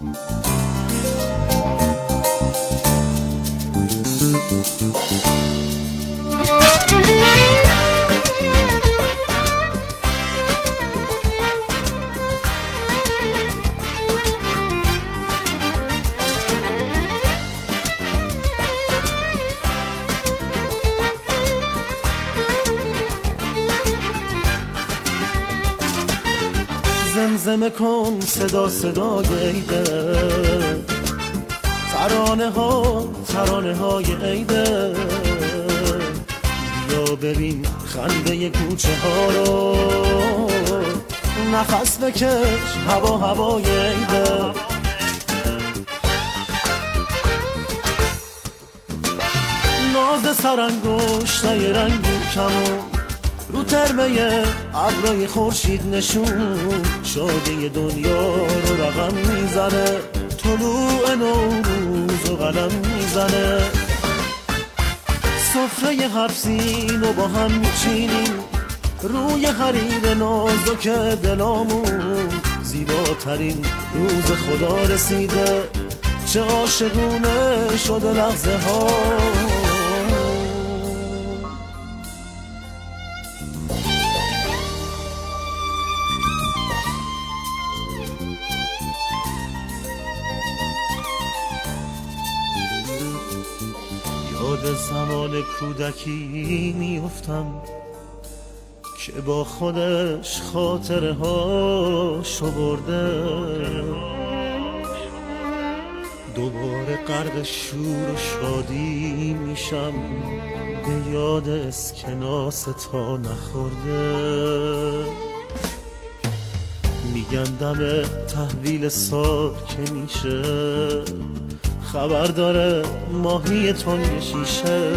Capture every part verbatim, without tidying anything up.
زمزمه کن صدا صدای عیده، ترانه ها ترانه های عیده، بیا ببین خنده کوچه ها رو، نفس بکش هوا هوای عیده. ناز سرانگشتای رنگین کمون رو ترمه ابرای خورشید نشون، شادی دنیا رو رقم میزنه، طلوع نوروز و قلم میزنه. سفره هفزین و با هم میچینیم، روی حریر نازک دلامون، زیباترین روز خدا رسیده، چه عاشقونه شده لحظه ها. یاد زمان کودکی میافتم که با خودش خاطره ها شو برده، دوباره غرق شور و شادی میشم، به یاد اسکناس تا نخورده. میگن دم تحویل سال که میشه، خبر داره ماهی تنگ شیشه،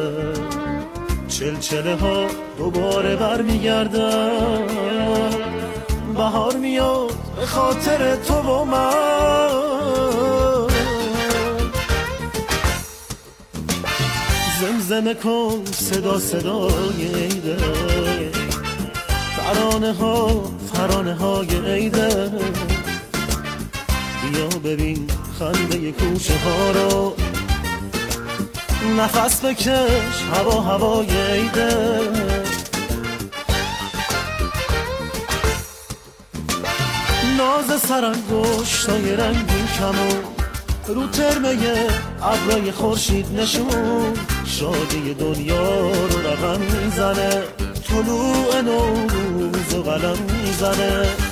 چلچله ها دوباره بر میگردن، بهار میاد به خاطر تو و من. زمزمه کن صدا صدای عیده، ترانه ها ترانه های عیده، بیا ببین خنده کوچه ها رو، نفس بکش هوا هوای عیده. ناز سرانگشتای رنگین کمون رو ترمه ابرای خورشید نشون، شادی دنیا رو رقم میزنه، طلوع نوروز و قلم میزنه.